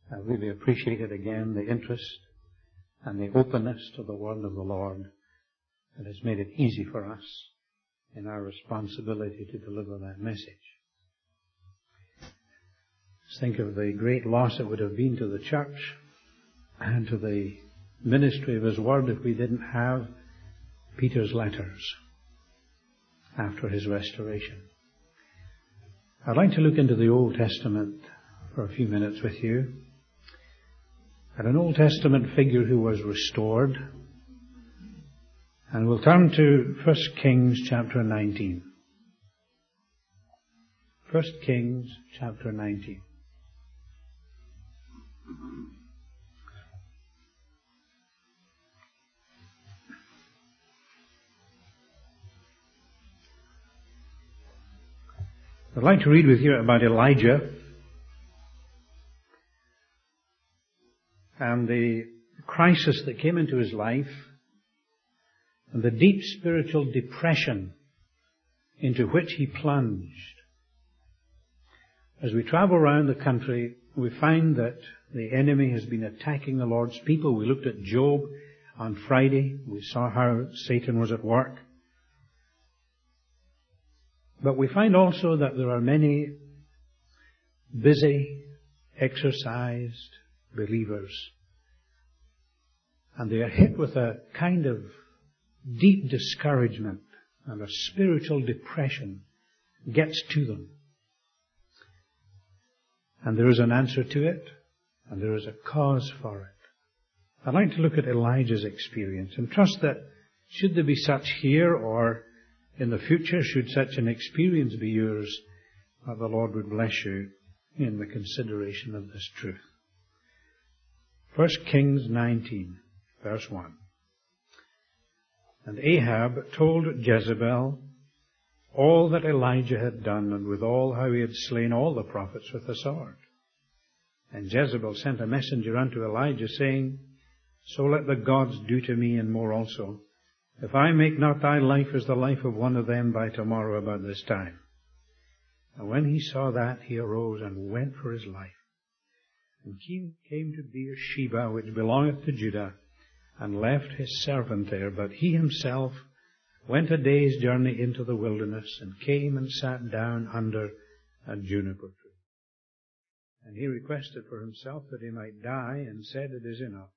I really appreciated again the interest and the openness to the word of the Lord that has made it easy for us in our responsibility to deliver that message. Just think of the great loss it would have been to the church and to the ministry of His Word if we didn't have Peter's letters after his restoration. I'd like to look into the Old Testament for a few minutes with you at an Old Testament figure who was restored. And we'll turn to 1 Kings chapter 19. 1 Kings chapter 19. I'd like to read with you about Elijah and the crisis that came into his life and the deep spiritual depression into which he plunged. As we travel around the country, we find that the enemy has been attacking the Lord's people. We looked at Job on Friday. We saw how Satan was at work. But we find also that there are many busy, exercised believers. And they are hit with a kind of deep discouragement and a spiritual depression gets to them. And there is an answer to it, and there is a cause for it. I'd like to look at Elijah's experience and trust that should there be such here or in the future, should such an experience be yours, that the Lord would bless you in the consideration of this truth. 1 Kings 19, verse 1. And Ahab told Jezebel all that Elijah had done, and withal how he had slain all the prophets with the sword. And Jezebel sent a messenger unto Elijah, saying, So let the gods do to me, and more also, if I make not thy life as the life of one of them by tomorrow about this time. And when he saw that, he arose and went for his life, and came to Beersheba, which belongeth to Judah, and left his servant there. But he himself went a day's journey into the wilderness, and came and sat down under a juniper tree. And he requested for himself that he might die, and said, It is enough.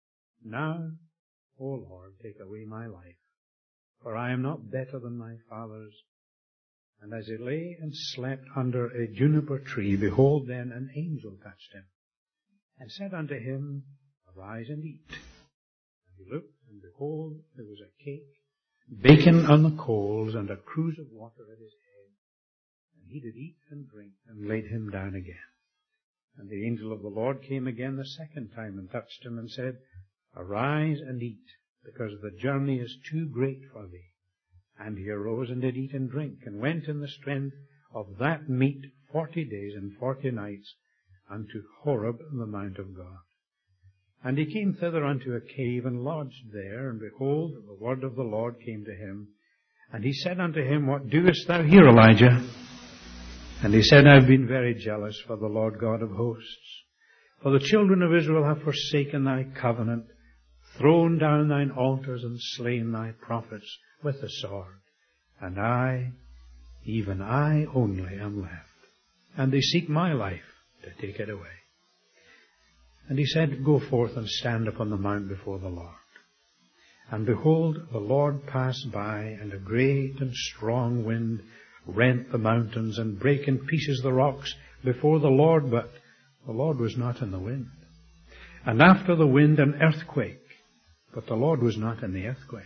Now, O Lord, take away my life, for I am not better than my fathers. And as he lay and slept under a juniper tree, behold, then an angel touched him, and said unto him, Arise and eat. And he looked, and behold, there was a cake, baken on the coals, and a cruse of water at his head. And he did eat and drink, and laid him down again. And the angel of the Lord came again the second time, and touched him, and said, Arise and eat, because the journey is too great for thee. And he arose and did eat and drink, and went in the strength of that meat 40 days and 40 nights unto Horeb, the mount of God. And he came thither unto a cave, and lodged there. And behold, the word of the Lord came to him. And he said unto him, What doest thou here, Elijah? And he said, I have been very jealous for the Lord God of hosts. For the children of Israel have forsaken thy covenant, thrown down thine altars, and slain thy prophets with the sword. And I, even I only, am left. And they seek my life to take it away. And he said, Go forth and stand upon the mount before the Lord. And behold, the Lord passed by, and a great and strong wind rent the mountains, and brake in pieces the rocks before the Lord, but the Lord was not in the wind. And after the wind an earthquake, but the Lord was not in the earthquake.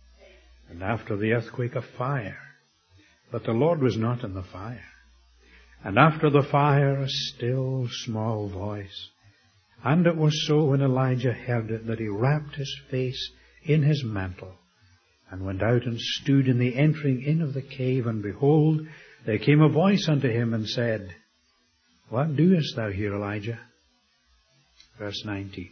And after the earthquake a fire, but the Lord was not in the fire. And after the fire a still small voice. And it was so when Elijah heard it, that he wrapped his face in his mantle, and went out and stood in the entering in of the cave. And behold, there came a voice unto him, and said, What doest thou here, Elijah? Verse 19.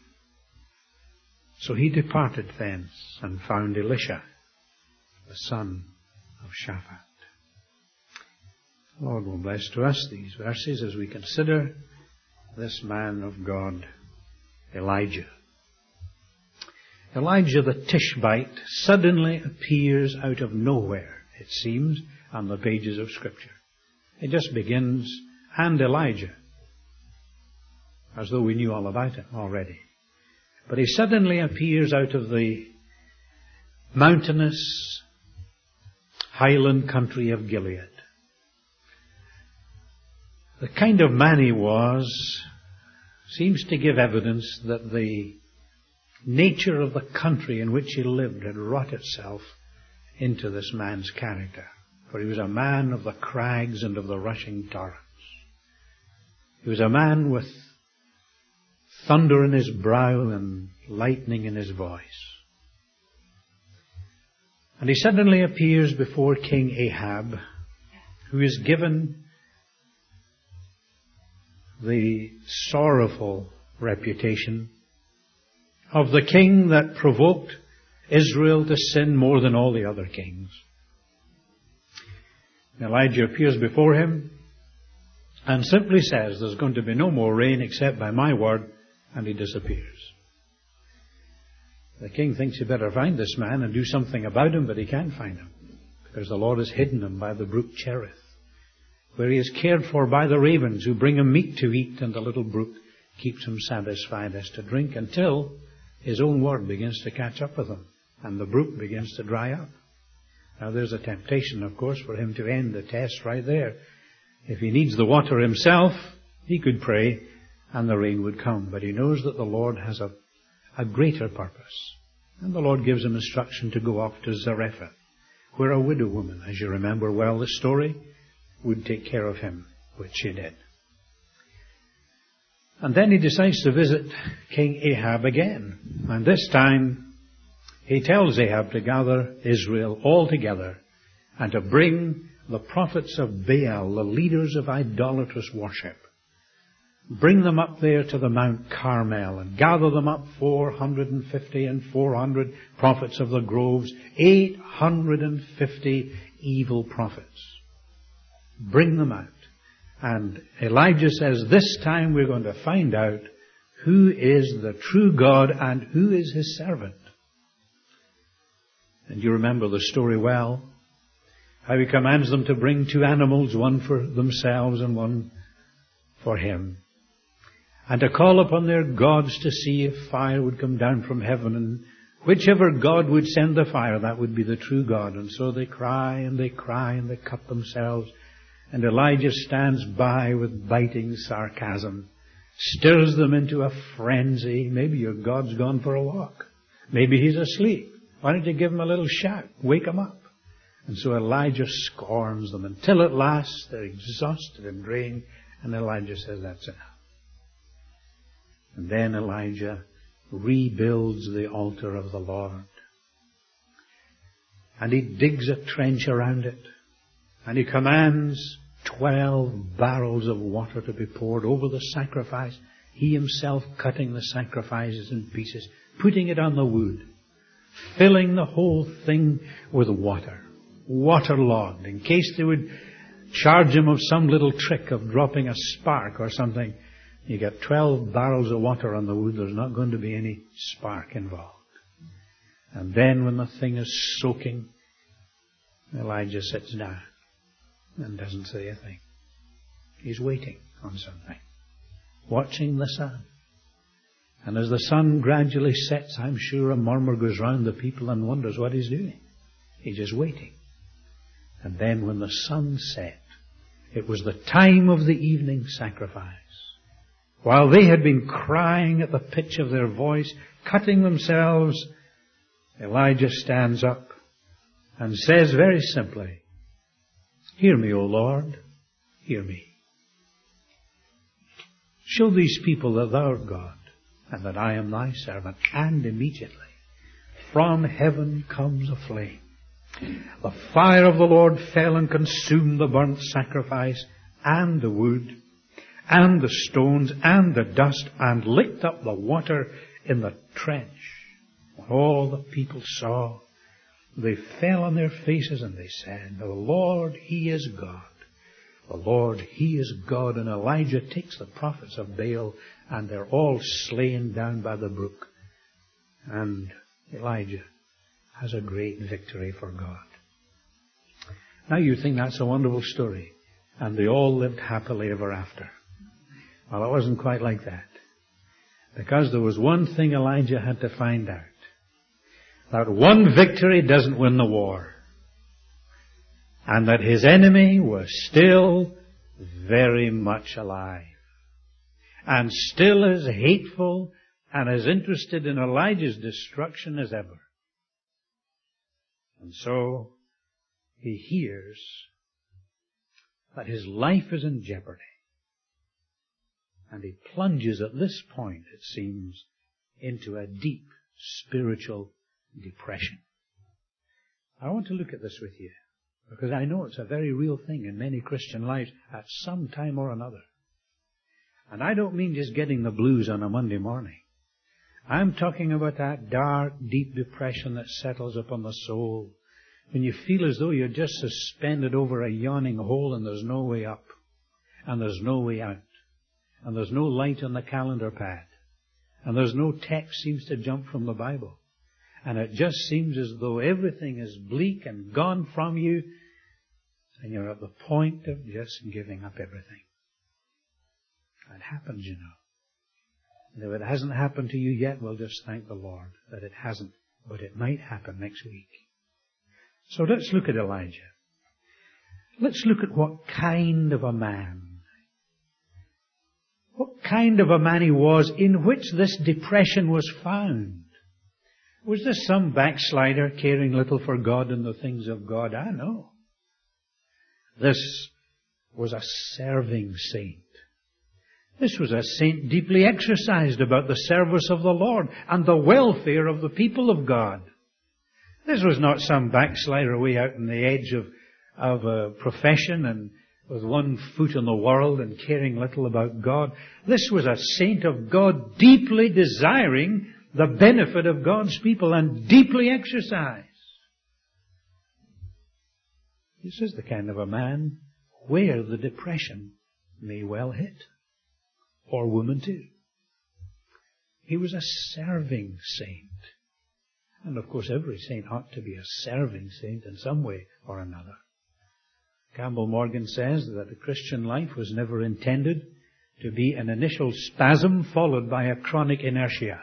So he departed thence, and found Elisha, the son of Shaphat. The Lord will bless to us these verses as we consider this man of God, Elijah. Elijah the Tishbite suddenly appears out of nowhere, it seems, on the pages of Scripture. It just begins, and Elijah, as though we knew all about him already. But he suddenly appears out of the mountainous highland country of Gilead. The kind of man he was seems to give evidence that the nature of the country in which he lived had wrought itself into this man's character. For he was a man of the crags and of the rushing torrents. He was a man with thunder in his brow and lightning in his voice. And he suddenly appears before King Ahab, who is given the sorrowful reputation of the king that provoked Israel to sin more than all the other kings. Elijah appears before him and simply says, there's going to be no more rain except by my word, and he disappears. The king thinks he better find this man and do something about him, but he can't find him, because the Lord has hidden him by the brook Cherith, where he is cared for by the ravens who bring him meat to eat, and the little brook keeps him satisfied as to drink until his own word begins to catch up with him, and the brook begins to dry up. Now there's a temptation, of course, for him to end the test right there. If he needs the water himself, he could pray and the rain would come. But he knows that the Lord has a greater purpose. And the Lord gives him instruction to go off to Zarephath, where a widow woman, as you remember well the story, would take care of him, which she did. And then he decides to visit King Ahab again. And this time he tells Ahab to gather Israel all together and to bring the prophets of Baal, the leaders of idolatrous worship. Bring them up there to the Mount Carmel and gather them up, 450 and 400 prophets of the groves, 850 evil prophets. Bring them out. And Elijah says, this time we're going to find out who is the true God and who is his servant. And you remember the story well, how he commands them to bring 2 animals, one for themselves and one for him, and to call upon their gods to see if fire would come down from heaven, and whichever God would send the fire, that would be the true God. And so they cry and they cry and they cut themselves, and Elijah stands by with biting sarcasm, stirs them into a frenzy. Maybe your God's gone for a walk. Maybe he's asleep. Why don't you give him a little shout? Wake him up. And so Elijah scorns them until at last they're exhausted and drained, and Elijah says, that's enough. And then Elijah rebuilds the altar of the Lord. And he digs a trench around it. And he commands 12 barrels of water to be poured over the sacrifice. He himself cutting the sacrifices in pieces, putting it on the wood, filling the whole thing with water, waterlogged, in case they would charge him of some little trick of dropping a spark or something. You get 12 barrels of water on the wood, there's not going to be any spark involved. And then when the thing is soaking, Elijah sits down and doesn't say a thing. He's waiting on something, watching the sun. And as the sun gradually sets, I'm sure a murmur goes round the people and wonders what he's doing. He's just waiting. And then when the sun set, it was the time of the evening sacrifice. While they had been crying at the pitch of their voice, cutting themselves, Elijah stands up and says very simply, hear me, O Lord, hear me. Show these people that thou art God, and that I am thy servant. And immediately from heaven comes a flame. The fire of the Lord fell and consumed the burnt sacrifice and the wood and the stones and the dust, and licked up the water in the trench. When all the people saw, they fell on their faces and they said, the Lord, he is God. the Lord, He is God. And Elijah takes the prophets of Baal, and they're all slain down by the brook. And Elijah has a great victory for God. Now you think that's a wonderful story. And they all lived happily ever after. Well, it wasn't quite like that. Because there was one thing Elijah had to find out. That one victory doesn't win the war. And that his enemy was still very much alive. And still as hateful and as interested in Elijah's destruction as ever. And so he hears that his life is in jeopardy. And he plunges at this point, it seems, into a deep spiritual depression. I want to look at this with you, because I know it's a very real thing in many Christian lives at some time or another. And I don't mean just getting the blues on a Monday morning. I'm talking about that dark, deep depression that settles upon the soul, when you feel as though you're just suspended over a yawning hole and there's no way up, and there's no way out, and there's no light on the calendar pad, and there's no text seems to jump from the Bible, and it just seems as though everything is bleak and gone from you, and you're at the point of just giving up everything. It happens, you know. And if it hasn't happened to you yet, we'll just thank the Lord that it hasn't, but it might happen next week. So let's look at Elijah. Let's look at what kind of a man he was in which this depression was found. Was this some backslider caring little for God and the things of God? I know. This was a serving saint. This was a saint deeply exercised about the service of the Lord and the welfare of the people of God. This was not some backslider way out on the edge of a profession and with one foot in the world and caring little about God. This was a saint of God deeply desiring the benefit of God's people and deeply exercised. This is the kind of a man where the depression may well hit. Or woman too. He was a serving saint. And of course every saint ought to be a serving saint in some way or another. Campbell Morgan says that the Christian life was never intended to be an initial spasm followed by a chronic inertia.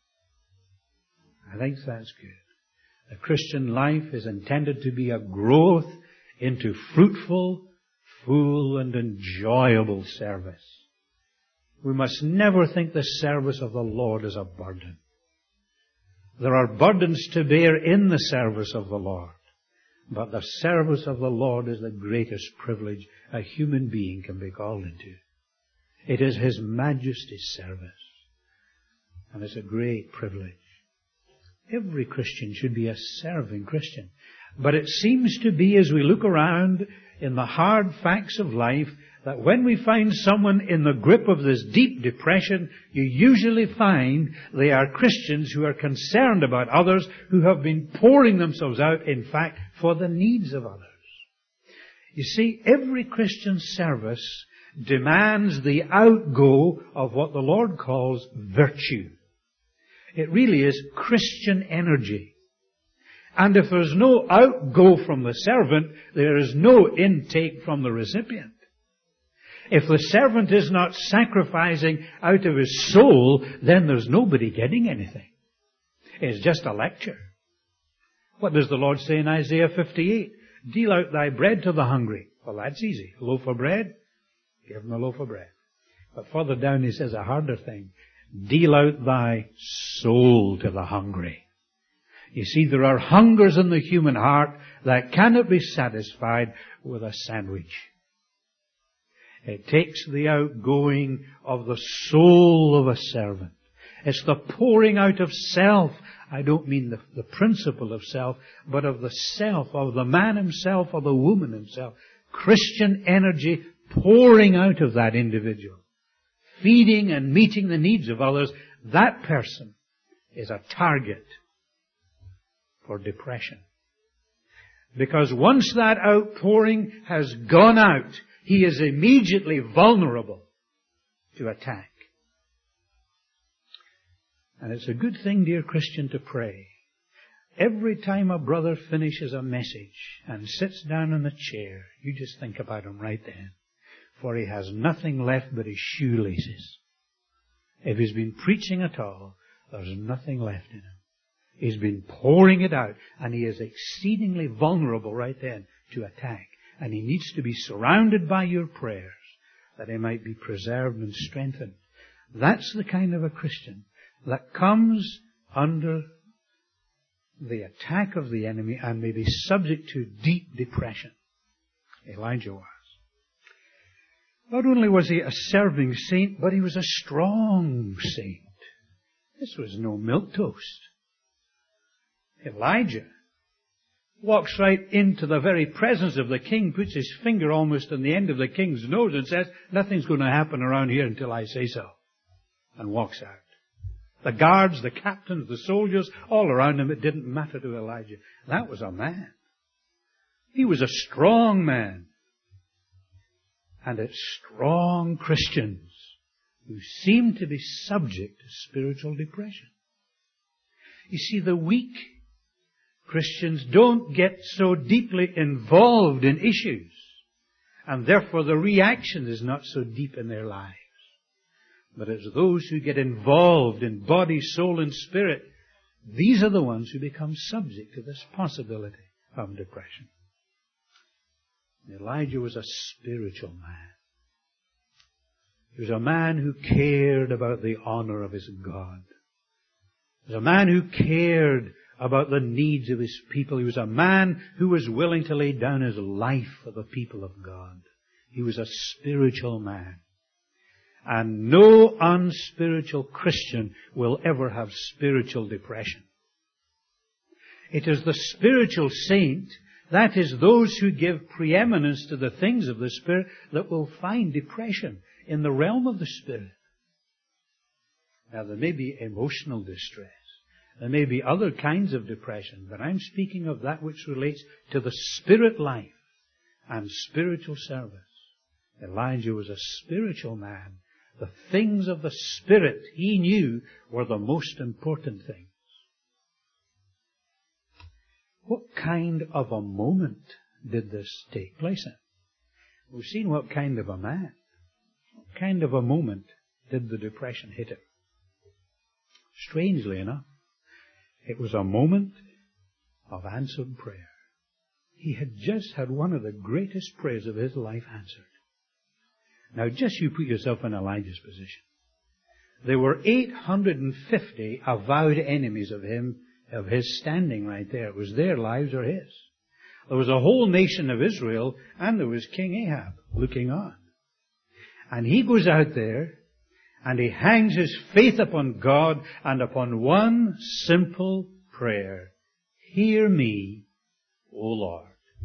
I think that's good. The Christian life is intended to be a growth into fruitful, full, and enjoyable service. We must never think the service of the Lord is a burden. There are burdens to bear in the service of the Lord. But the service of the Lord is the greatest privilege a human being can be called into. It is His Majesty's service. And it's a great privilege. Every Christian should be a serving Christian. But it seems to be, as we look around in the hard facts of life, that when we find someone in the grip of this deep depression, you usually find they are Christians who are concerned about others, who have been pouring themselves out, in fact, for the needs of others. You see, every Christian service demands the outgo of what the Lord calls virtue. It really is Christian energy. And if there's no outgo from the servant, there is no intake from the recipient. If the servant is not sacrificing out of his soul, then there's nobody getting anything. It's just a lecture. What does the Lord say in Isaiah 58? Deal out thy bread to the hungry. Well, that's easy. A loaf of bread? Give him a loaf of bread. But further down he says a harder thing. Deal out thy soul to the hungry. You see, there are hungers in the human heart that cannot be satisfied with a sandwich. It takes the outgoing of the soul of a servant. It's the pouring out of self. I don't mean the principle of self, but of the self, of the man himself or the woman himself. Christian energy pouring out of that individual. Feeding and meeting the needs of others. That person is a target for depression. Because once that outpouring has gone out, he is immediately vulnerable to attack. And it's a good thing, dear Christian, to pray. Every time a brother finishes a message and sits down in the chair, you just think about him right then. For he has nothing left but his shoelaces. If he's been preaching at all, there's nothing left in him. He's been pouring it out, and he is exceedingly vulnerable right then to attack. And he needs to be surrounded by your prayers that he might be preserved and strengthened. That's the kind of a Christian that comes under the attack of the enemy and may be subject to deep depression. Elijah was. Not only was he a serving saint, but he was a strong saint. This was no milquetoast. Elijah walks right into the very presence of the king, puts his finger almost on the end of the king's nose and says, nothing's going to happen around here until I say so. And walks out. The guards, the captains, the soldiers, all around him, it didn't matter to Elijah. That was a man. He was a strong man. And it's strong Christians who seem to be subject to spiritual depression. You see, the weak Christians don't get so deeply involved in issues, and therefore the reaction is not so deep in their lives. But it's those who get involved in body, soul, and spirit, these are the ones who become subject to this possibility of depression. Elijah was a spiritual man. He was a man who cared about the honor of his God. He was a man who cared about the needs of his people. He was a man who was willing to lay down his life for the people of God. He was a spiritual man. And no unspiritual Christian will ever have spiritual depression. It is the spiritual saint, that is those who give preeminence to the things of the Spirit, that will find depression in the realm of the Spirit. Now, there may be emotional distress. There may be other kinds of depression, but I'm speaking of that which relates to the spirit life and spiritual service. Elijah was a spiritual man. The things of the Spirit he knew were the most important things. What kind of a moment did this take place in? We've seen what kind of a man. What kind of a moment did the depression hit him? Strangely enough, it was a moment of answered prayer. He had just had one of the greatest prayers of his life answered. Now, just you put yourself in Elijah's position. There were 850 avowed enemies of him, of his standing right there. It was their lives or his. There was a whole nation of Israel, and there was King Ahab looking on. And he goes out there, and he hangs his faith upon God and upon one simple prayer. Hear me, O Lord.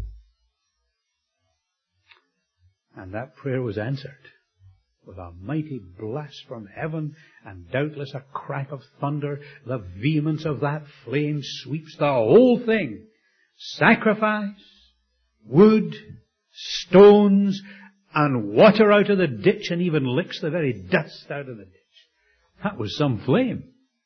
And that prayer was answered with a mighty blast from heaven, and doubtless a crack of thunder. The vehemence of that flame sweeps the whole thing. Sacrifice, wood, stones, and water out of the ditch, and even licks the very dust out of the ditch. That was some flame.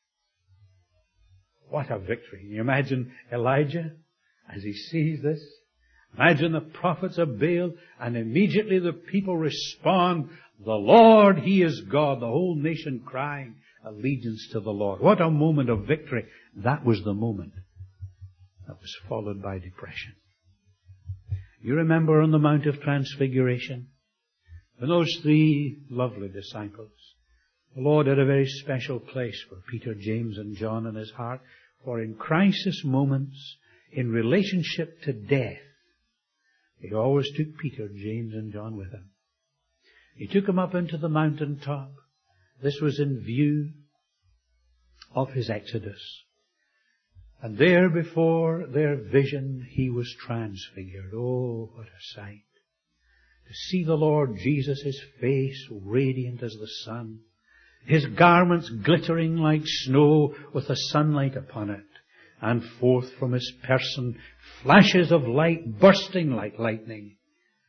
What a victory. Can you imagine Elijah as he sees this? Imagine the prophets of Baal, and immediately the people respond, the Lord, He is God. The whole nation crying allegiance to the Lord. What a moment of victory. That was the moment that was followed by depression. You remember on the Mount of Transfiguration, when those three lovely disciples, the Lord had a very special place for Peter, James, and John in His heart, for in crisis moments, in relationship to death, He always took Peter, James, and John with Him. He took them up into the mountaintop. This was in view of His exodus. And there before their vision, He was transfigured. Oh, what a sight. To see the Lord Jesus, His face radiant as the sun, His garments glittering like snow with the sunlight upon it, and forth from His person flashes of light bursting like lightning.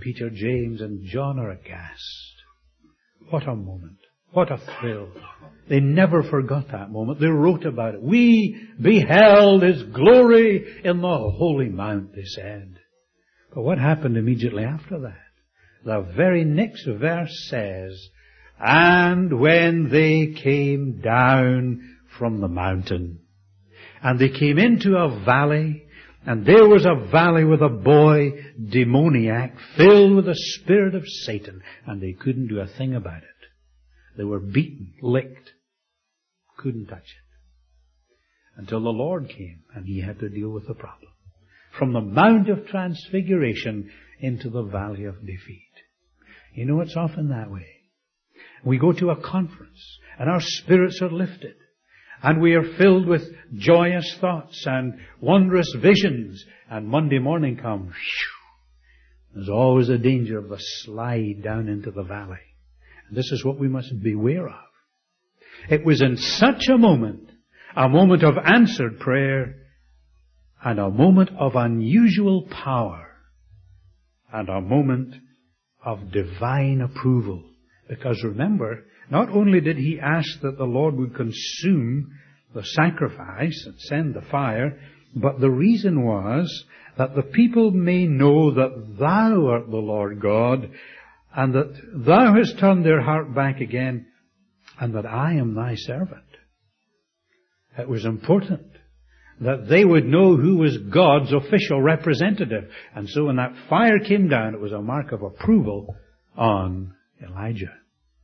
Peter, James, and John are aghast. What a moment. What a thrill. They never forgot that moment. They wrote about it. We beheld His glory in the holy mount, they said. But what happened immediately after that? The very next verse says, and when they came down from the mountain, and they came into a valley, and there was a valley with a boy, demoniac, filled with the spirit of Satan, and they couldn't do a thing about it. They were beaten, licked, couldn't touch it. Until the Lord came, and He had to deal with the problem. From the Mount of Transfiguration into the Valley of Defeat. You know, it's often that way. We go to a conference, and our spirits are lifted. And we are filled with joyous thoughts and wondrous visions. And Monday morning comes. There's always a danger of the slide down into the valley. And this is what we must beware of. It was in such a moment of answered prayer, and a moment of unusual power, and a moment of divine approval. Because remember, not only did He ask that the Lord would consume the sacrifice and send the fire, but the reason was that the people may know that Thou art the Lord God, and that Thou hast turned their heart back again, and that I am Thy servant. It was important that they would know who was God's official representative. And so when that fire came down, it was a mark of approval on Elijah.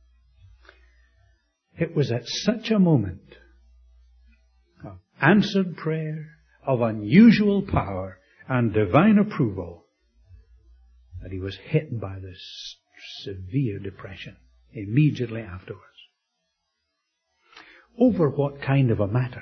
It was at such a moment of answered prayer, of unusual power and divine approval, that he was hit by this severe depression immediately afterwards. Over what kind of a matter?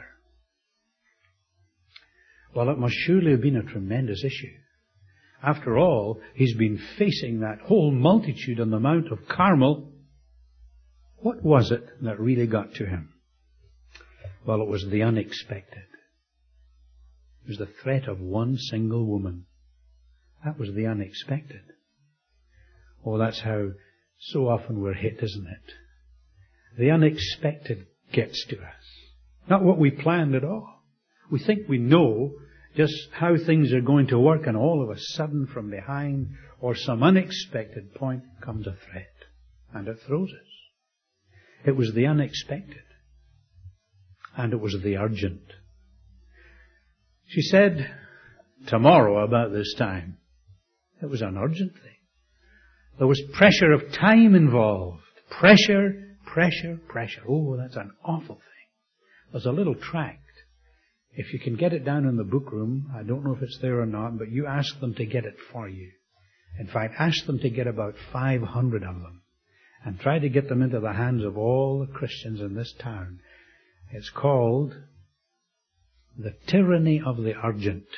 Well, it must surely have been a tremendous issue. After all, he's been facing that whole multitude on the Mount of Carmel. What was it that really got to him? Well, it was the unexpected. It was the threat of one single woman. That was the unexpected. Oh, that's how so often we're hit, isn't it? The unexpected gets to us. Not what we planned at all. We think we know just how things are going to work, and all of a sudden from behind or some unexpected point comes a threat, and it throws us. It was the unexpected, and it was the urgent. She said, tomorrow about this time. It was an urgent thing. There was pressure of time involved. Pressure. Oh, that's an awful thing. There's a little tract. If you can get it down in the book room, I don't know if it's there or not, but you ask them to get it for you. In fact, ask them to get about 500 of them. And try to get them into the hands of all the Christians in this town. It's called The Tyranny of the Urgent.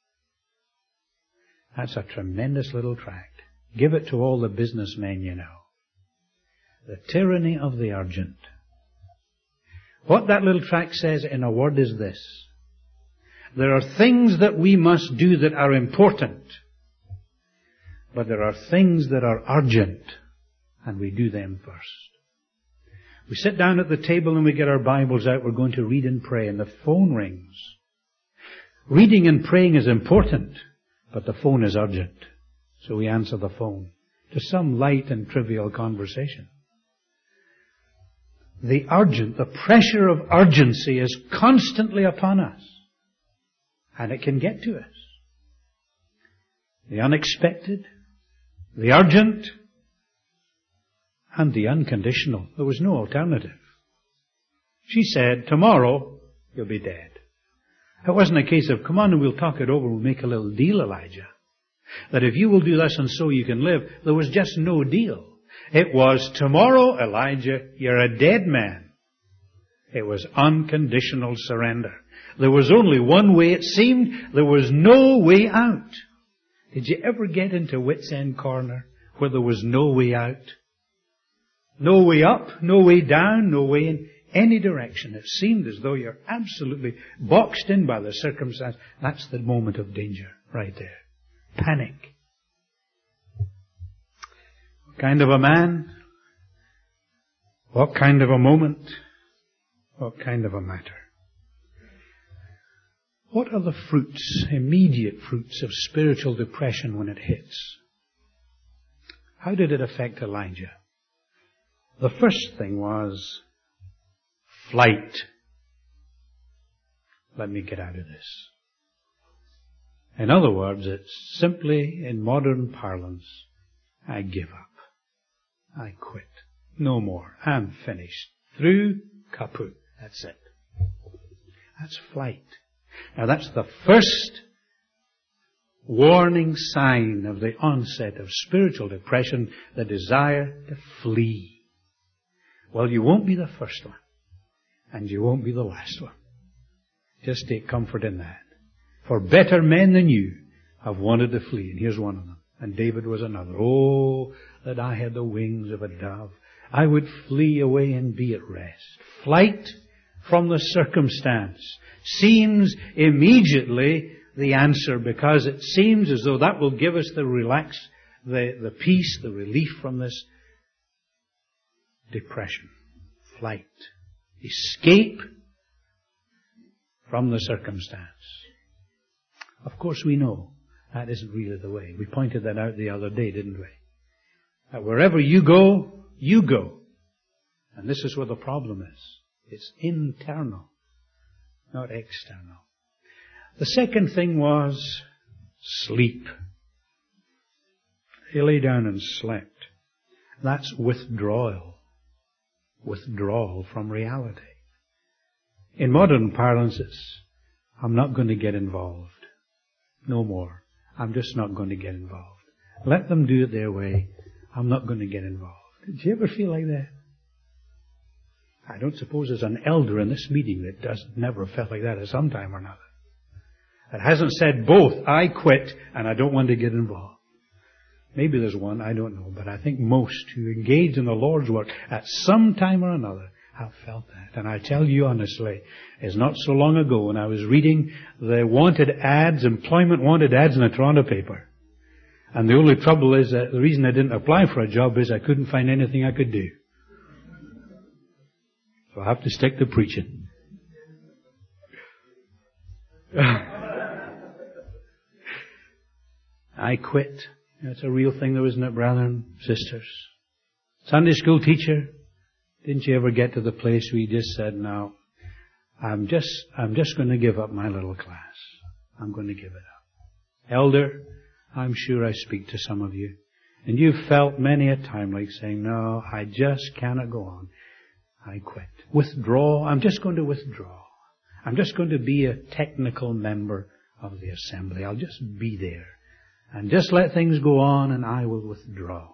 That's a tremendous little tract. Give it to all the businessmen you know. The Tyranny of the Urgent. What that little tract says in a word is this. There are things that we must do that are important. But there are things that are urgent. And we do them first. We sit down at the table and we get our Bibles out. We're going to read and pray, and the phone rings. Reading and praying is important, but the phone is urgent. So we answer the phone to some light and trivial conversation. The pressure of urgency is constantly upon us. And it can get to us. The unexpected, the urgent, and the unconditional. There was no alternative. She said, tomorrow you'll be dead. It wasn't a case of, come on and we'll talk it over, we'll make a little deal, Elijah. That if you will do this and so you can live. There was just no deal. It was, tomorrow, Elijah, you're a dead man. It was unconditional surrender. There was only one way, it seemed. There was no way out. Did you ever get into Wits End Corner where there was no way out? No way up, no way down, no way in any direction. It seemed as though you're absolutely boxed in by the circumstance. That's the moment of danger right there. Panic. kind of a man? What kind of a moment? What kind of a matter? What are the fruits, immediate fruits of spiritual depression when it hits? How did it affect Elijah? The first thing was flight. Let me get out of this. In other words, it's simply, in modern parlance, I give up. I quit. No more. I'm finished. Through, kaput. That's it. That's flight. Now that's the first warning sign of the onset of spiritual depression, the desire to flee. Well, you won't be the first one, and you won't be the last one. Just take comfort in that. For better men than you have wanted to flee, and here's one of them. And David was another. Oh, that I had the wings of a dove. I would flee away and be at rest. Flight from the circumstance seems immediately the answer, because it seems as though that will give us the peace, the relief from this depression. Flight. Escape from the circumstance. Of course we know that isn't really the way. We pointed that out the other day, didn't we? That wherever you go, you go. And this is where the problem is. It's internal, not external. The second thing was sleep. He lay down and slept. That's withdrawal. Withdrawal from reality. In modern parlance, it's, I'm not going to get involved. No more. I'm just not going to get involved. Let them do it their way. I'm not going to get involved. Did you ever feel like that? I don't suppose there's an elder in this meeting that never felt like that at some time or another. That hasn't said both, I quit and I don't want to get involved. Maybe there's one, I don't know, but I think most who engage in the Lord's work at some time or another have felt that. And I tell you honestly, it's not so long ago when I was reading the wanted ads, employment wanted ads in the Toronto paper. And the only trouble is that the reason I didn't apply for a job is I couldn't find anything I could do. So I have to stick to preaching. I quit. That's a real thing though, isn't it, brethren and sisters? Sunday school teacher, didn't you ever get to the place where you just said, no, I'm just going to give up my little class. I'm going to give it up. Elder, I'm sure I speak to some of you. And you've felt many a time like saying, no, I just cannot go on. I quit. Withdraw. I'm just going to withdraw. I'm just going to be a technical member of the assembly. I'll just be there. And just let things go on and I will withdraw.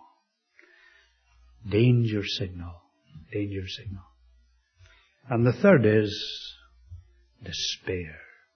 Danger signal. Danger signal. And the third is despair.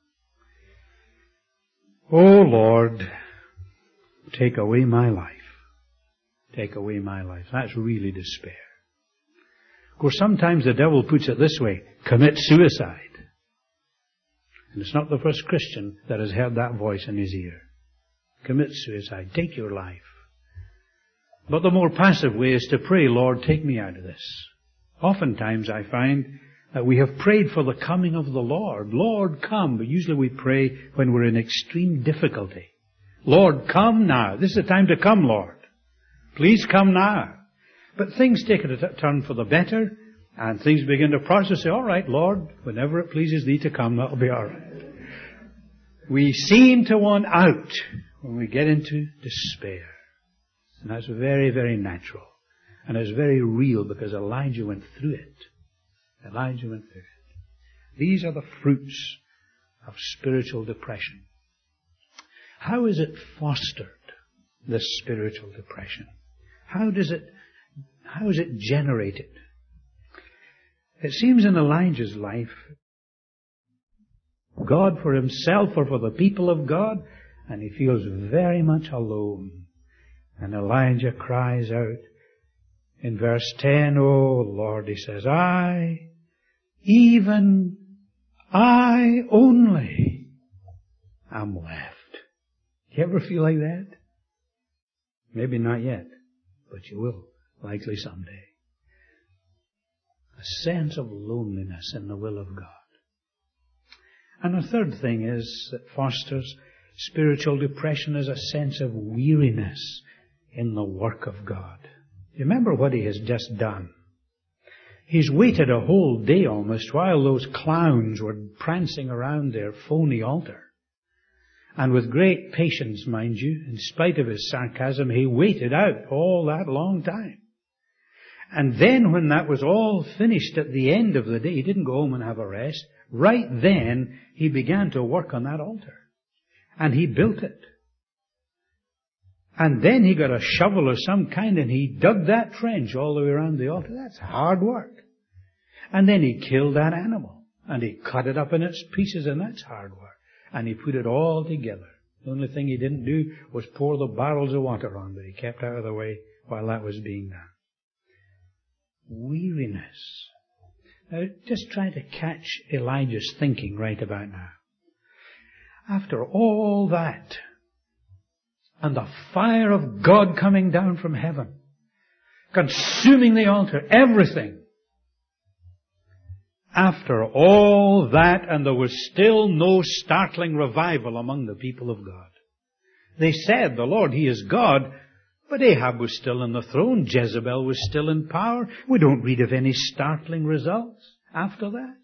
Oh Lord, take away my life. Take away my life. That's really despair. Of course, sometimes the devil puts it this way, commit suicide. And it's not the first Christian that has heard that voice in his ear. Commit suicide. Take your life. But the more passive way is to pray, Lord, take me out of this. Oftentimes I find that we have prayed for the coming of the Lord. Lord, come. But usually we pray when we're in extreme difficulty. Lord, come now. This is the time to come, Lord. Please come now. But things take a turn for the better, and things begin to process. Say, all right, Lord, whenever it pleases Thee to come, that'll be all right. We seem to want out when we get into despair. And that's very, very natural. And it's very real because Elijah went through it. Elijah went through it. These are the fruits of spiritual depression. How is it fostered, this spiritual depression? How is it generated? It seems in Elijah's life, God for himself or for the people of God, and he feels very much alone. And Elijah cries out in verse 10, oh Lord, he says, even I only am left. Do you ever feel like that? Maybe not yet. but you will, likely someday. A sense of loneliness in the will of God. And a third thing is that fosters spiritual depression is a sense of weariness in the work of God. Remember what he has just done. He's waited a whole day almost while those clowns were prancing around their phony altar. And with great patience, mind you, in spite of his sarcasm, he waited out all that long time. And then when that was all finished at the end of the day, he didn't go home and have a rest. Right then, he began to work on that altar. And he built it. And then he got a shovel of some kind and he dug that trench all the way around the altar. That's hard work. And then he killed that animal. And he cut it up in its pieces, and that's hard work. And he put it all together. The only thing he didn't do was pour the barrels of water on, but he kept out of the way while that was being done. Weariness. Now, just try to catch Elijah's thinking right about now. After all that, and the fire of God coming down from heaven, consuming the altar, everything. After all that, and there was still no startling revival among the people of God. They said, the Lord, He is God, but Ahab was still on the throne. Jezebel was still in power. We don't read of any startling results after that.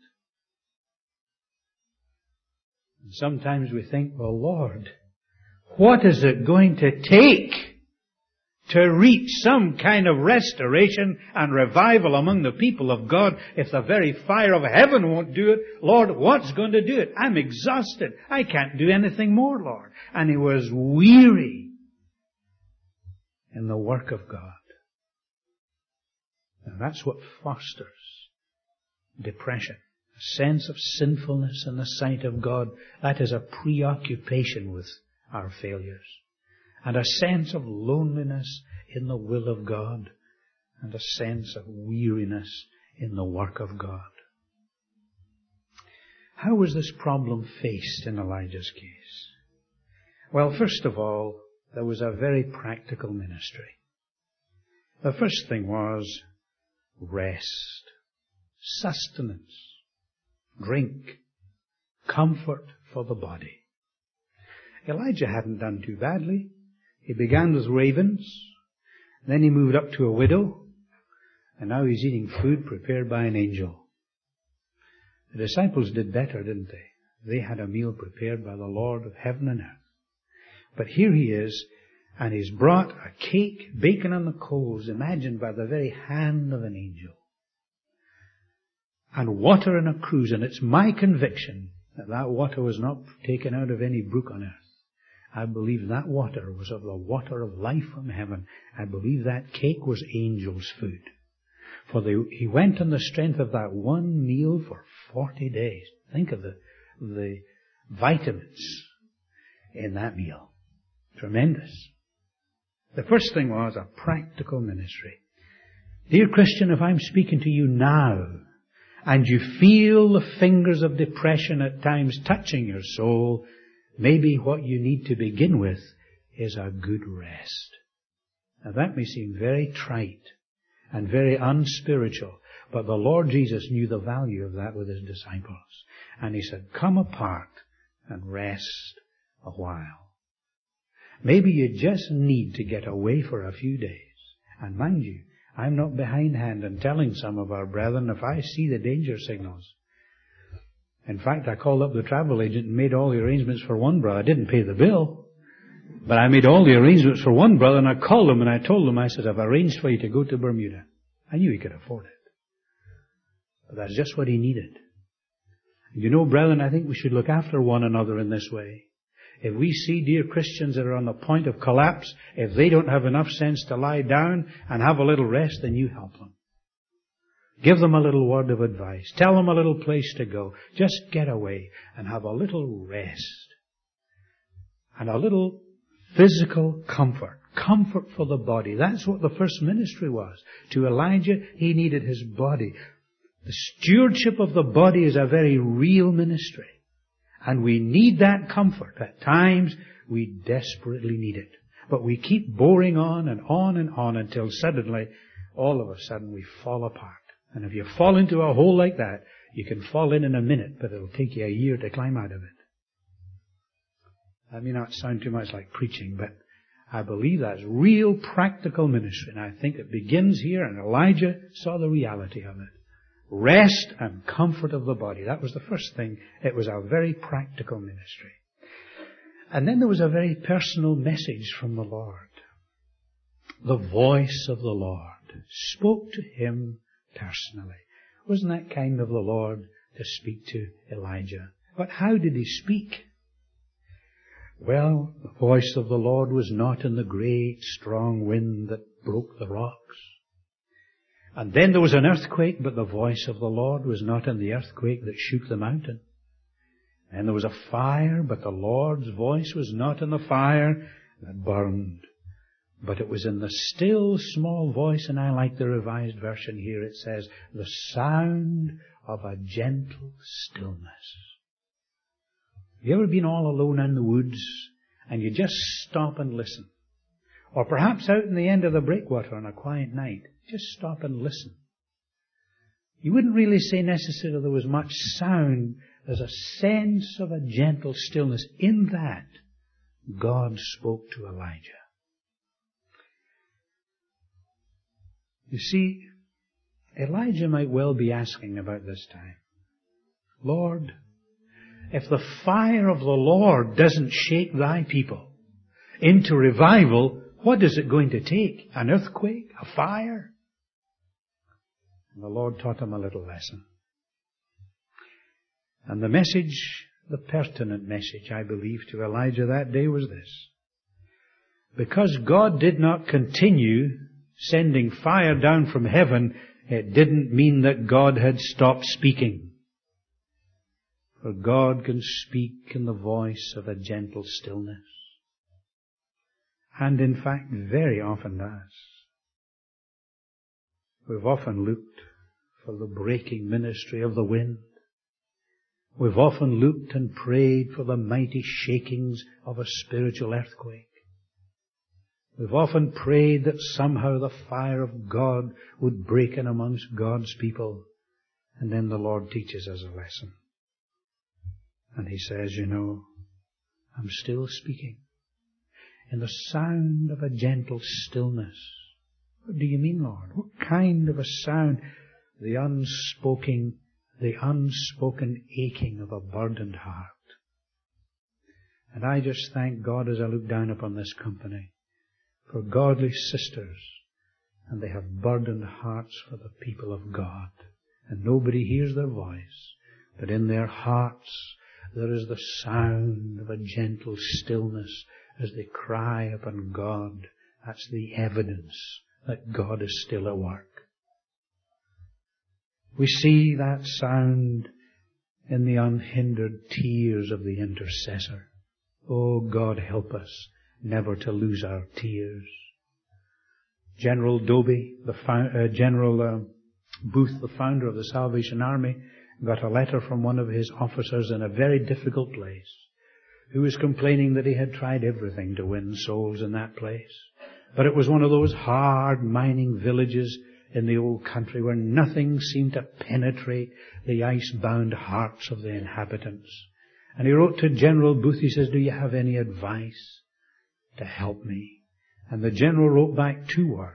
And sometimes we think, well, Lord, what is it going to take to reach some kind of restoration and revival among the people of God if the very fire of heaven won't do it? Lord, what's going to do it? I'm exhausted. I can't do anything more, Lord. And he was weary in the work of God. And that's what fosters depression. A sense of sinfulness in the sight of God. That is a preoccupation with our failures. And a sense of loneliness in the will of God. And a sense of weariness in the work of God. How was this problem faced in Elijah's case? Well, first of all, there was a very practical ministry. The first thing was rest, sustenance, drink, comfort for the body. Elijah hadn't done too badly. He began with ravens, then he moved up to a widow, and now he's eating food prepared by an angel. The disciples did better, didn't they? They had a meal prepared by the Lord of heaven and earth. But here he is, and he's brought a cake baking on the coals, imagined by the very hand of an angel. And water in a cruse, and it's my conviction that that water was not taken out of any brook on earth. I believe that water was of the water of life from heaven. I believe that cake was angels' food. For he went on the strength of that one meal for 40 days. Think of the vitamins in that meal. Tremendous. The first thing was a practical ministry. Dear Christian, if I'm speaking to you now, and you feel the fingers of depression at times touching your soul, maybe what you need to begin with is a good rest. Now that may seem very trite and very unspiritual, but the Lord Jesus knew the value of that with His disciples. And He said, come apart and rest a while. Maybe you just need to get away for a few days. And mind you, I'm not behindhand in telling some of our brethren if I see the danger signals. In fact, I called up the travel agent and made all the arrangements for one brother. I didn't pay the bill, but I made all the arrangements for one brother, and I called him and I told him, I said, I've arranged for you to go to Bermuda. I knew he could afford it. But that's just what he needed. You know, brethren, I think we should look after one another in this way. If we see dear Christians that are on the point of collapse, if they don't have enough sense to lie down and have a little rest, then you help them. Give them a little word of advice. Tell them a little place to go. Just get away and have a little rest. And a little physical comfort. Comfort for the body. That's what the first ministry was. To Elijah, he needed his body. The stewardship of the body is a very real ministry. And we need that comfort. At times, we desperately need it. But we keep boring on and on and on until suddenly, all of a sudden, we fall apart. And if you fall into a hole like that, you can fall in a minute, but it'll take you a year to climb out of it. That may not sound too much like preaching, but I believe that's real practical ministry. And I think it begins here, and Elijah saw the reality of it. Rest and comfort of the body. That was the first thing. It was a very practical ministry. And then there was a very personal message from the Lord. The voice of the Lord spoke to him personally. Wasn't that kind of the Lord to speak to Elijah? But how did he speak? Well, the voice of the Lord was not in the great strong wind that broke the rocks. And then there was an earthquake, but the voice of the Lord was not in the earthquake that shook the mountain. And there was a fire, but the Lord's voice was not in the fire that burned. But it was in the still small voice, and I like the Revised Version here. It says, the sound of a gentle stillness. Have you ever been all alone in the woods and you just stop and listen? Or perhaps out in the end of the breakwater on a quiet night, just stop and listen. You wouldn't really say necessarily there was much sound. There's a sense of a gentle stillness. In that, God spoke to Elijah. You see, Elijah might well be asking about this time, Lord, if the fire of the Lord doesn't shake thy people into revival, what is it going to take? An earthquake? A fire? And the Lord taught him a little lesson. And the message, the pertinent message, I believe, to Elijah that day was this. Because God did not continue sending fire down from heaven, it didn't mean that God had stopped speaking. For God can speak in the voice of a gentle stillness. And in fact, very often does. We've often looked for the breaking ministry of the wind. We've often looked and prayed for the mighty shakings of a spiritual earthquake. We've often prayed that somehow the fire of God would break in amongst God's people. And then the Lord teaches us a lesson. And He says, you know, I'm still speaking in the sound of a gentle stillness. What do you mean, Lord? What kind of a sound? The unspoken aching of a burdened heart. And I just thank God as I look down upon this company for godly sisters, and they have burdened hearts for the people of God. And nobody hears their voice, but in their hearts there is the sound of a gentle stillness as they cry upon God. That's the evidence that God is still at work. We see that sound in the unhindered tears of the intercessor. Oh, God, help us never to lose our tears. General Dobie, General Booth, the founder of the Salvation Army, got a letter from one of his officers in a very difficult place, who was complaining that he had tried everything to win souls in that place. But it was one of those hard mining villages in the old country where nothing seemed to penetrate the ice-bound hearts of the inhabitants. And he wrote to General Booth, he says, do you have any advice to help me? And the general wrote back 2 words.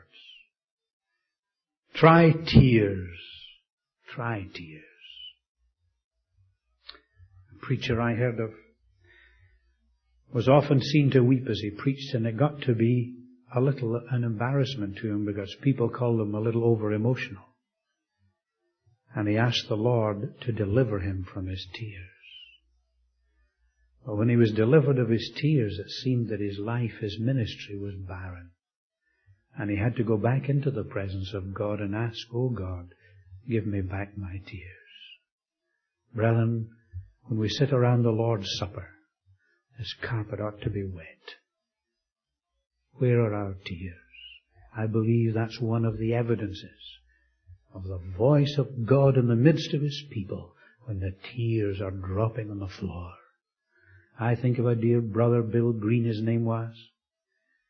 Try tears. Try tears. A preacher I heard of was often seen to weep as he preached, and it got to be a little an embarrassment to him because people called him a little over-emotional. And he asked the Lord to deliver him from his tears. But when he was delivered of his tears, it seemed that his life, his ministry was barren. And he had to go back into the presence of God and ask, oh God, give me back my tears. Brethren, when we sit around the Lord's Supper, this carpet ought to be wet. Where are our tears? I believe that's one of the evidences of the voice of God in the midst of His people when the tears are dropping on the floor. I think of a dear brother, Bill Green, his name was.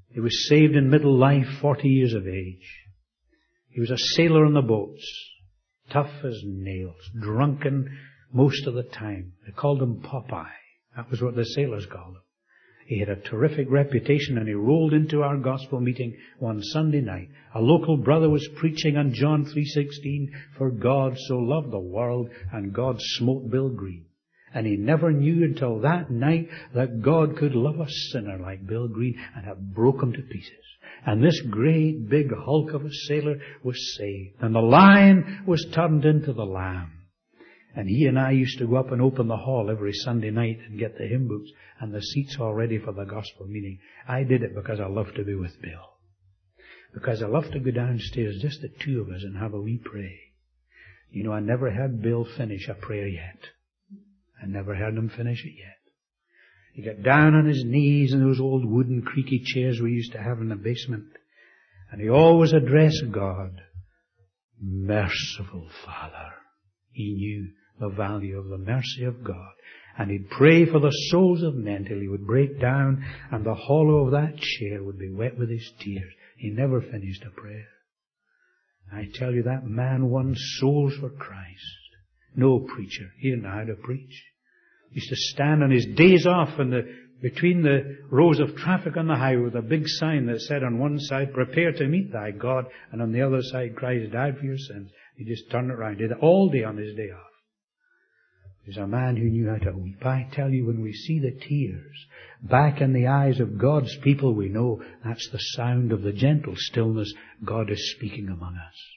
He was saved in middle life, 40 years of age. He was a sailor on the boats, tough as nails, drunken most of the time. They called him Popeye. That was what the sailors called him. He had a terrific reputation, and he rolled into our gospel meeting one Sunday night. A local brother was preaching on John 3:16, "For God so loved the world, and God smote Bill Green." And he never knew until that night that God could love a sinner like Bill Green and have broke him to pieces. And this great big hulk of a sailor was saved. And the lion was turned into the lamb. And he and I used to go up and open the hall every Sunday night and get the hymn books and the seats all ready for the gospel meeting. I did it because I loved to be with Bill. Because I loved to go downstairs, just the two of us, and have a wee pray. You know, I never heard Bill finish a prayer yet. I never heard him finish it yet. He got down on his knees in those old wooden creaky chairs we used to have in the basement. And he always addressed God, "Merciful Father." He knew the value of the mercy of God. And he'd pray for the souls of men till he would break down and the hollow of that chair would be wet with his tears. He never finished a prayer. I tell you, that man won souls for Christ. No preacher. He didn't know how to preach. He used to stand on his days off between the rows of traffic on the highway with a big sign that said on one side, "Prepare to meet thy God," and on the other side, "Christ died for your sins." He just turned it around. Did it all day on his day off. He was a man who knew how to weep. I tell you, when we see the tears back in the eyes of God's people, we know that's the sound of the gentle stillness God is speaking among us.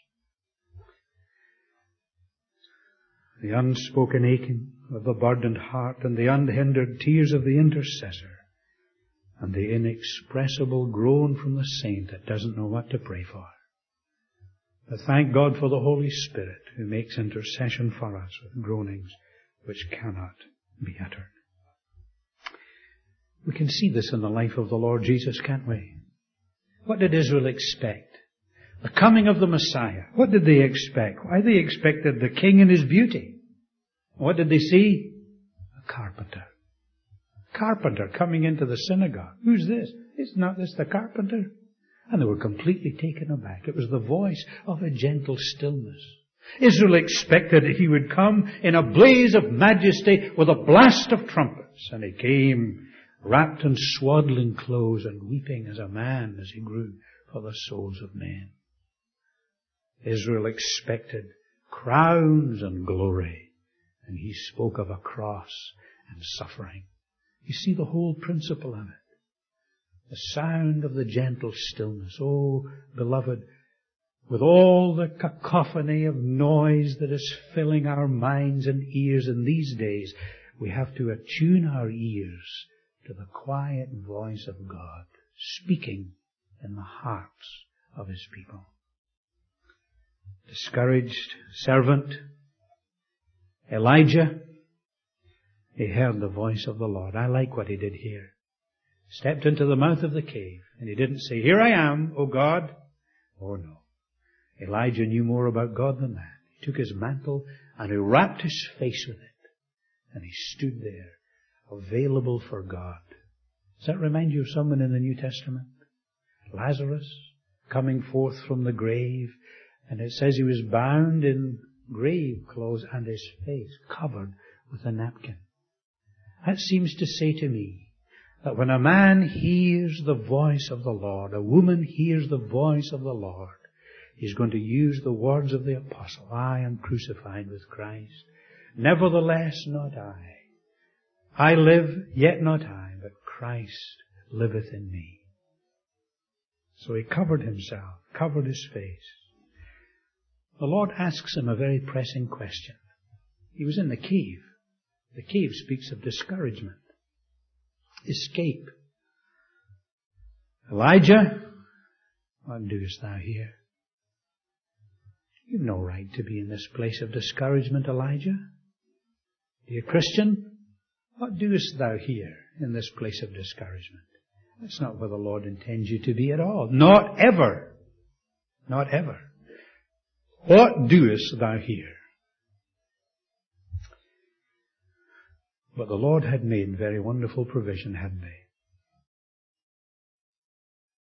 The unspoken aching of the burdened heart and the unhindered tears of the intercessor and the inexpressible groan from the saint that doesn't know what to pray for. But thank God for the Holy Spirit who makes intercession for us with groanings which cannot be uttered. We can see this in the life of the Lord Jesus, can't we? What did Israel expect? The coming of the Messiah. What did they expect? Why, they expected the king in his beauty. What did they see? A carpenter. Carpenter coming into the synagogue. Who's this? Is not this the carpenter? And they were completely taken aback. It was the voice of a gentle stillness. Israel expected that he would come in a blaze of majesty with a blast of trumpets. And he came wrapped in swaddling clothes and weeping as a man as he grew for the souls of men. Israel expected crowns and glory. And he spoke of a cross and suffering. You see the whole principle of it. The sound of the gentle stillness. Oh, beloved, with all the cacophony of noise that is filling our minds and ears in these days, we have to attune our ears to the quiet voice of God, speaking in the hearts of his people. Discouraged servant Elijah, he heard the voice of the Lord. I like what he did here. Stepped into the mouth of the cave, and he didn't say, "Here I am, O God." Oh no. Elijah knew more about God than that. He took his mantle and he wrapped his face with it. And he stood there, available for God. Does that remind you of someone in the New Testament? Lazarus, coming forth from the grave. And it says he was bound in grave clothes and his face covered with a napkin. That seems to say to me that when a man hears the voice of the Lord, a woman hears the voice of the Lord, he's going to use the words of the apostle, "I am crucified with Christ. Nevertheless, not I. I live, yet not I, but Christ liveth in me." So he covered himself, covered his face. The Lord asks him a very pressing question. He was in the cave. The cave speaks of discouragement. Escape. "Elijah, what doest thou here?" You've no right to be in this place of discouragement, Elijah. Dear Christian, what doest thou here in this place of discouragement? That's not where the Lord intends you to be at all. Not ever. Not ever. What doest thou here? But the Lord had made very wonderful provision, hadn't he?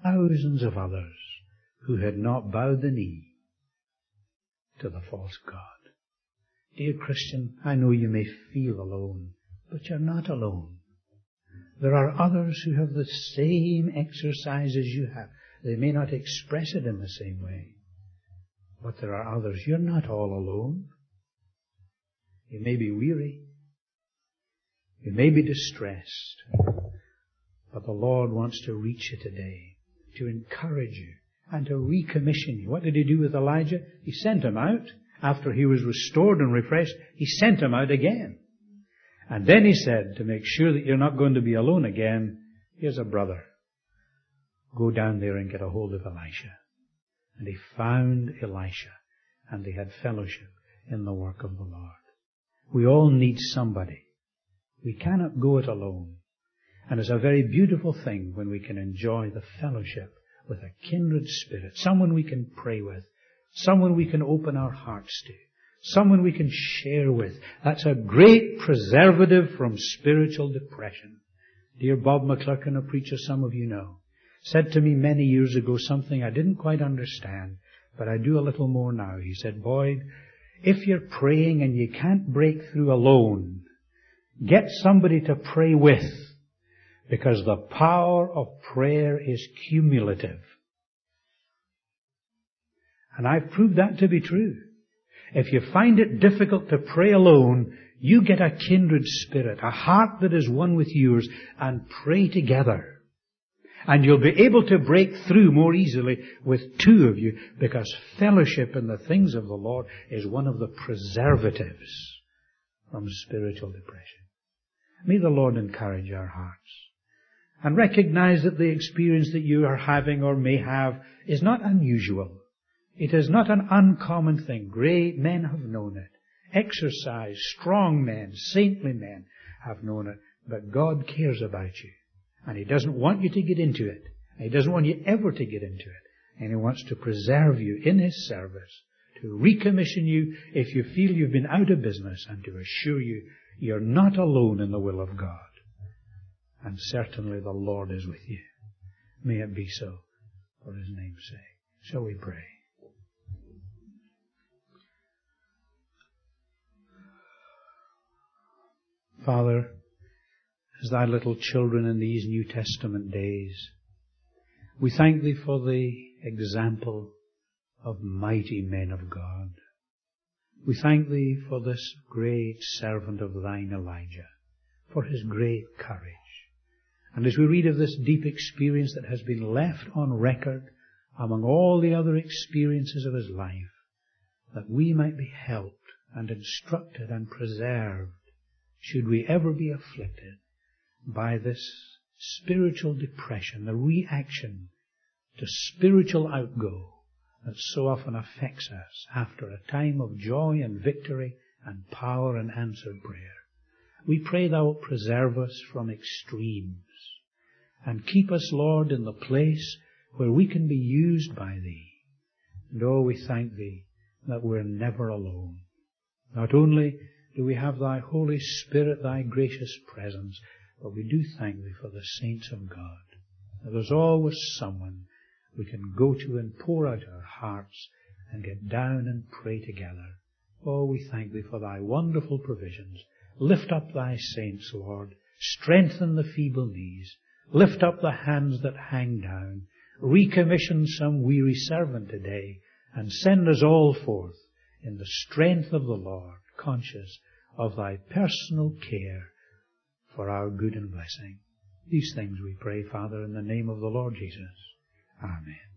thousands of others who had not bowed the knee to the false god. Dear Christian, I know you may feel alone, but you're not alone. There are others who have the same exercise as you have. They may not express it in the same way, but there are others. You're not all alone. You may be weary. You may be distressed. But the Lord wants to reach you today, to encourage you, and to recommission you. What did He do with Elijah? He sent him out. After he was restored and refreshed, He sent him out again. And then He said, to make sure that you're not going to be alone again, here's a brother. Go down there and get a hold of Elisha. And he found Elisha, and they had fellowship in the work of the Lord. We all need somebody. We cannot go it alone. And it's a very beautiful thing when we can enjoy the fellowship with a kindred spirit, someone we can pray with, someone we can open our hearts to, someone we can share with. That's a great preservative from spiritual depression. Dear Bob McClurkin, a preacher some of you know, said to me many years ago something I didn't quite understand, but I do a little more now. He said, Boyd, if you're praying and you can't break through alone, get somebody to pray with, because the power of prayer is cumulative. And I've proved that to be true. If you find it difficult to pray alone, you get a kindred spirit, a heart that is one with yours, and pray together. And you'll be able to break through more easily with two of you, because fellowship in the things of the Lord is one of the preservatives from spiritual depression. May the Lord encourage our hearts. And recognize that the experience that you are having or may have is not unusual. It is not an uncommon thing. Great men have known it. Exercise, strong men, saintly men have known it. But God cares about you. And He doesn't want you to get into it. He doesn't want you ever to get into it. And He wants to preserve you in His service, to recommission you if you feel you've been out of business, and to assure you you're not alone in the will of God. And certainly the Lord is with you. May it be so for His name's sake. Shall we pray? Father, as Thy little children in these New Testament days, we thank Thee for the example of mighty men of God. We thank Thee for this great servant of Thine, Elijah, for his great courage. And as we read of this deep experience that has been left on record among all the other experiences of his life, that we might be helped and instructed and preserved, should we ever be afflicted by this spiritual depression, the reaction to spiritual outgo that so often affects us after a time of joy and victory and power and answered prayer. We pray Thou wilt preserve us from extremes and keep us, Lord, in the place where we can be used by Thee. And oh, we thank Thee that we're never alone. Not only do we have Thy Holy Spirit, Thy gracious presence, but we do thank Thee for the saints of God. That there's always someone we can go to and pour out our hearts and get down and pray together. Oh, we thank Thee for Thy wonderful provisions. Lift up Thy saints, Lord. Strengthen the feeble knees. Lift up the hands that hang down. Recommission some weary servant today, and send us all forth in the strength of the Lord, conscious of Thy personal care for our good and blessing. These things we pray, Father, in the name of the Lord Jesus. Amen.